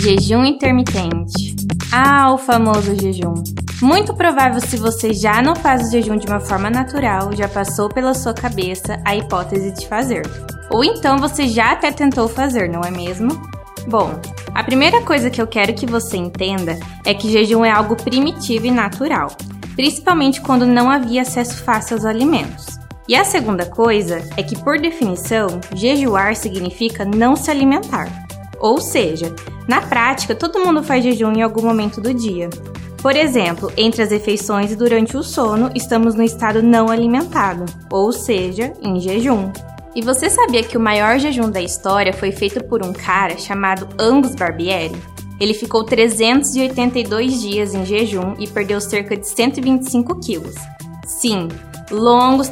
Jejum intermitente. Ah, o famoso jejum. Muito provável, se você já não faz o jejum de uma forma natural, já passou pela sua cabeça a hipótese de fazer. Ou então você já até tentou fazer, não é mesmo? Bom, a primeira coisa que eu quero que você entenda é que jejum é algo primitivo e natural, principalmente quando não havia acesso fácil aos alimentos. E a segunda coisa é que, por definição, jejuar significa não se alimentar. Ou seja, na prática, todo mundo faz jejum em algum momento do dia. Por exemplo, entre as refeições e durante o sono, estamos no estado não alimentado, ou seja, em jejum. E você sabia que o maior jejum da história foi feito por um cara chamado Angus Barbieri? Ele ficou 382 dias em jejum e perdeu cerca de 125 quilos. Sim, longos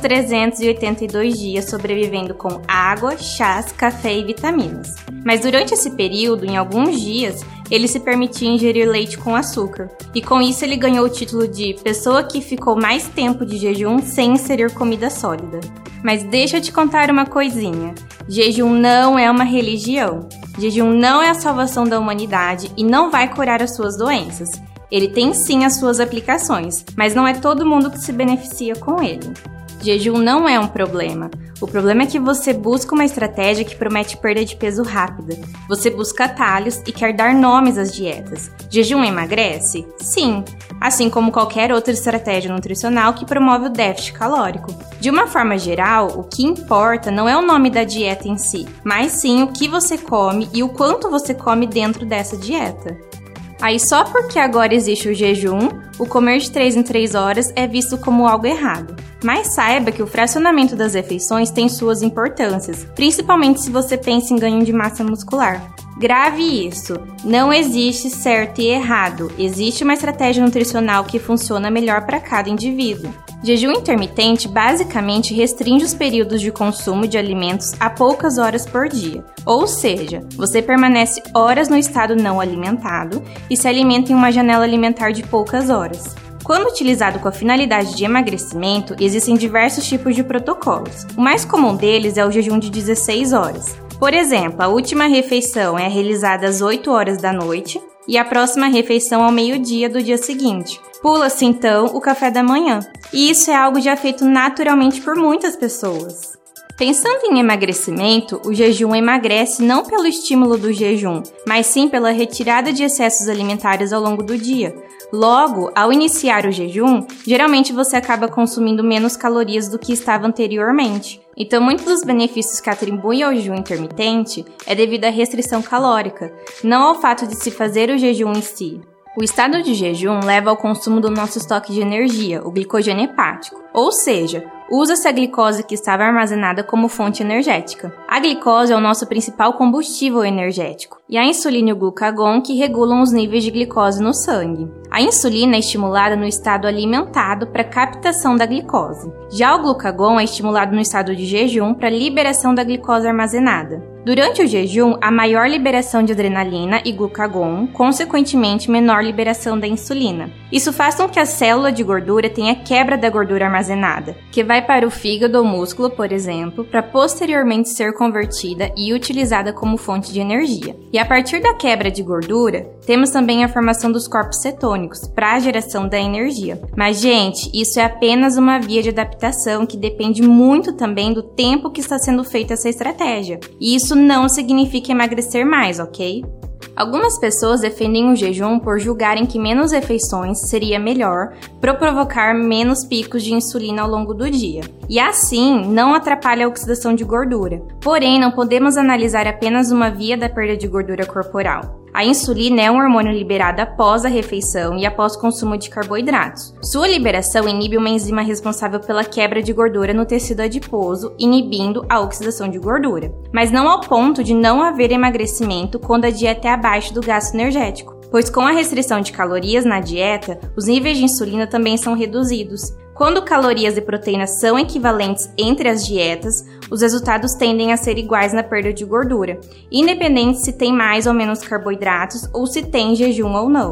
382 dias sobrevivendo com água, chás, café e vitaminas. Mas durante esse período, em alguns dias, ele se permitia ingerir leite com açúcar. E com isso ele ganhou o título de pessoa que ficou mais tempo de jejum sem inserir comida sólida. Mas deixa eu te contar uma coisinha. Jejum não é uma religião. Jejum não é a salvação da humanidade e não vai curar as suas doenças. Ele tem sim as suas aplicações, mas não é todo mundo que se beneficia com ele. Jejum não é um problema. O problema é que você busca uma estratégia que promete perda de peso rápida. Você busca atalhos e quer dar nomes às dietas. Jejum emagrece? Sim, assim como qualquer outra estratégia nutricional que promove o déficit calórico. De uma forma geral, o que importa não é o nome da dieta em si, mas sim o que você come e o quanto você come dentro dessa dieta. Aí só porque agora existe o jejum, o comer de 3 em 3 horas é visto como algo errado. Mas saiba que o fracionamento das refeições tem suas importâncias, principalmente se você pensa em ganho de massa muscular. Grave isso, não existe certo e errado, existe uma estratégia nutricional que funciona melhor para cada indivíduo. Jejum intermitente basicamente restringe os períodos de consumo de alimentos a poucas horas por dia, ou seja, você permanece horas no estado não alimentado e se alimenta em uma janela alimentar de poucas horas. Quando utilizado com a finalidade de emagrecimento, existem diversos tipos de protocolos. O mais comum deles é o jejum de 16 horas. Por exemplo, a última refeição é realizada às 8 horas da noite e a próxima refeição ao meio-dia do dia seguinte. Pula-se então o café da manhã. E isso é algo já feito naturalmente por muitas pessoas. Pensando em emagrecimento, o jejum emagrece não pelo estímulo do jejum, mas sim pela retirada de excessos alimentares ao longo do dia. Logo, ao iniciar o jejum, geralmente você acaba consumindo menos calorias do que estava anteriormente. Então, muitos dos benefícios que atribuem ao jejum intermitente é devido à restrição calórica, não ao fato de se fazer o jejum em si. O estado de jejum leva ao consumo do nosso estoque de energia, o glicogênio hepático, ou seja, usa-se a glicose que estava armazenada como fonte energética. A glicose é o nosso principal combustível energético, e a insulina e o glucagon que regulam os níveis de glicose no sangue. A insulina é estimulada no estado alimentado para captação da glicose. Já o glucagon é estimulado no estado de jejum para liberação da glicose armazenada. Durante o jejum, há maior liberação de adrenalina e glucagon, consequentemente menor liberação da insulina. Isso faz com que a célula de gordura tenha quebra da gordura armazenada, que vai para o fígado ou músculo, por exemplo, para posteriormente ser convertida e utilizada como fonte de energia. E a partir da quebra de gordura, temos também a formação dos corpos cetônicos, para a geração da energia. Mas, gente, isso é apenas uma via de adaptação que depende muito também do tempo que está sendo feita essa estratégia. E isso não significa emagrecer mais, ok? Algumas pessoas defendem o jejum por julgarem que menos refeições seria melhor para provocar menos picos de insulina ao longo do dia. E assim, não atrapalha a oxidação de gordura. Porém, não podemos analisar apenas uma via da perda de gordura corporal. A insulina é um hormônio liberado após a refeição e após o consumo de carboidratos. Sua liberação inibe uma enzima responsável pela quebra de gordura no tecido adiposo, inibindo a oxidação de gordura. Mas não ao ponto de não haver emagrecimento quando a dieta é abaixo do gasto energético, pois com a restrição de calorias na dieta, os níveis de insulina também são reduzidos. Quando calorias e proteínas são equivalentes entre as dietas, os resultados tendem a ser iguais na perda de gordura, independente se tem mais ou menos carboidratos ou se tem jejum ou não.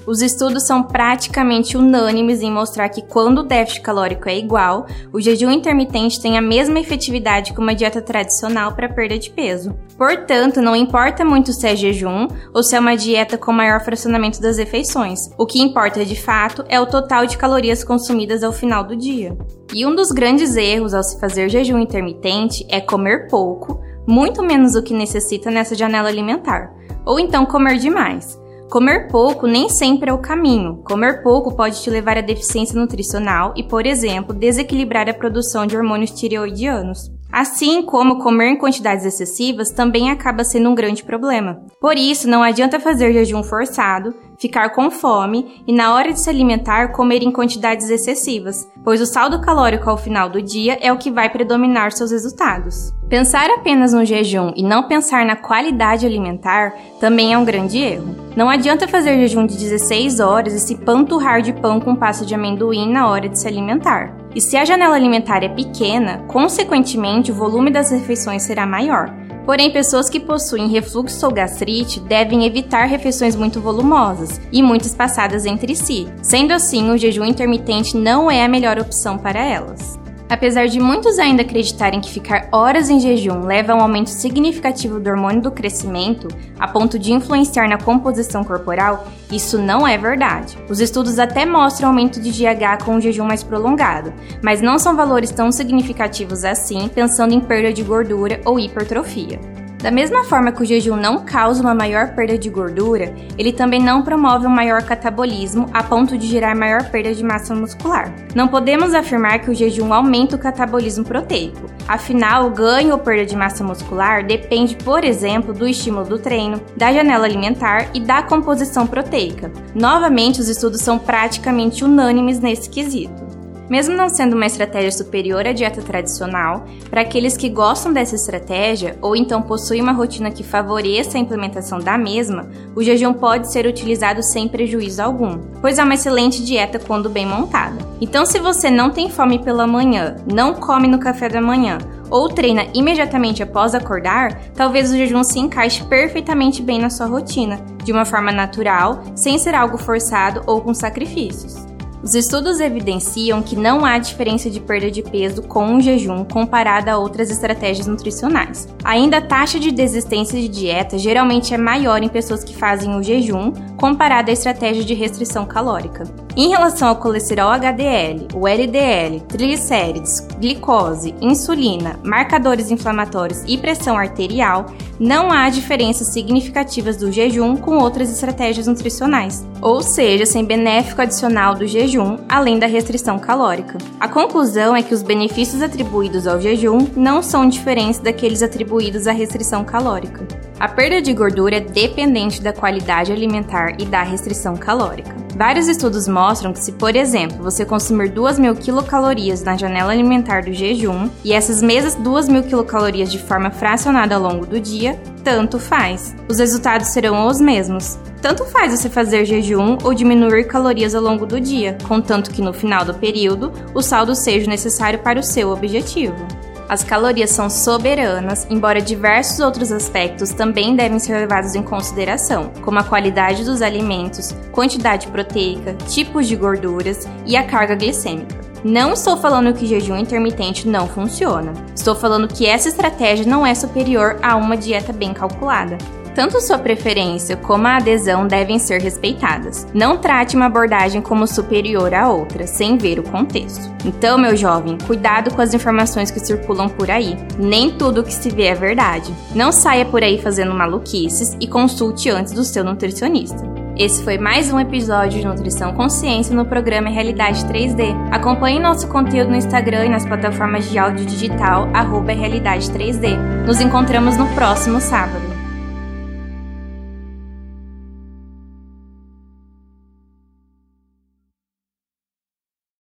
Os estudos são praticamente unânimes em mostrar que quando o déficit calórico é igual, o jejum intermitente tem a mesma efetividade que uma dieta tradicional para perda de peso. Portanto, não importa muito se é jejum ou se é uma dieta com maior fracionamento das refeições. O que importa de fato é o total de calorias consumidas ao final do dia. E um dos grandes erros ao se fazer jejum intermitente é comer pouco, muito menos do que necessita nessa janela alimentar, ou então comer demais. Comer pouco nem sempre é o caminho. Comer pouco pode te levar à deficiência nutricional e, por exemplo, desequilibrar a produção de hormônios tireoidianos. Assim como comer em quantidades excessivas também acaba sendo um grande problema. Por isso, não adianta fazer jejum forçado, ficar com fome e, na hora de se alimentar, comer em quantidades excessivas, pois o saldo calórico ao final do dia é o que vai predominar seus resultados. Pensar apenas no jejum e não pensar na qualidade alimentar também é um grande erro. Não adianta fazer jejum de 16 horas e se panturrar de pão com pasta de amendoim na hora de se alimentar. E se a janela alimentar é pequena, consequentemente o volume das refeições será maior. Porém, pessoas que possuem refluxo ou gastrite devem evitar refeições muito volumosas e muito espaçadas entre si. Sendo assim, o jejum intermitente não é a melhor opção para elas. Apesar de muitos ainda acreditarem que ficar horas em jejum leva a um aumento significativo do hormônio do crescimento, a ponto de influenciar na composição corporal, isso não é verdade. Os estudos até mostram aumento de GH com um jejum mais prolongado, mas não são valores tão significativos assim, pensando em perda de gordura ou hipertrofia. Da mesma forma que o jejum não causa uma maior perda de gordura, ele também não promove um maior catabolismo a ponto de gerar maior perda de massa muscular. Não podemos afirmar que o jejum aumenta o catabolismo proteico. Afinal, o ganho ou perda de massa muscular depende, por exemplo, do estímulo do treino, da janela alimentar e da composição proteica. Novamente, os estudos são praticamente unânimes nesse quesito. Mesmo não sendo uma estratégia superior à dieta tradicional, para aqueles que gostam dessa estratégia ou então possuem uma rotina que favoreça a implementação da mesma, o jejum pode ser utilizado sem prejuízo algum, pois é uma excelente dieta quando bem montada. Então, se você não tem fome pela manhã, não come no café da manhã ou treina imediatamente após acordar, talvez o jejum se encaixe perfeitamente bem na sua rotina, de uma forma natural, sem ser algo forçado ou com sacrifícios. Os estudos evidenciam que não há diferença de perda de peso com o jejum comparada a outras estratégias nutricionais. Ainda a taxa de desistência de dieta geralmente é maior em pessoas que fazem o jejum comparada à estratégia de restrição calórica. Em relação ao colesterol HDL, o LDL, triglicérides, glicose, insulina, marcadores inflamatórios e pressão arterial, não há diferenças significativas do jejum com outras estratégias nutricionais, ou seja, sem benéfico adicional do jejum, além da restrição calórica. A conclusão é que os benefícios atribuídos ao jejum não são diferentes daqueles atribuídos à restrição calórica. A perda de gordura é dependente da qualidade alimentar e da restrição calórica. Vários estudos mostram que se, por exemplo, você consumir 2.000 quilocalorias na janela alimentar do jejum e essas mesmas 2.000 quilocalorias de forma fracionada ao longo do dia, tanto faz. Os resultados serão os mesmos. Tanto faz você fazer jejum ou diminuir calorias ao longo do dia, contanto que no final do período o saldo seja necessário para o seu objetivo. As calorias são soberanas, embora diversos outros aspectos também devem ser levados em consideração, como a qualidade dos alimentos, quantidade proteica, tipos de gorduras e a carga glicêmica. Não estou falando que jejum intermitente não funciona. Estou falando que essa estratégia não é superior a uma dieta bem calculada. Tanto sua preferência como a adesão devem ser respeitadas. Não trate uma abordagem como superior à outra, sem ver o contexto. Então, meu jovem, cuidado com as informações que circulam por aí. Nem tudo que se vê é verdade. Não saia por aí fazendo maluquices e consulte antes do seu nutricionista. Esse foi mais um episódio de Nutrição Consciência no programa Realidade 3D. Acompanhe nosso conteúdo no Instagram e nas plataformas de áudio digital @Realidade 3D. Nos encontramos no próximo sábado.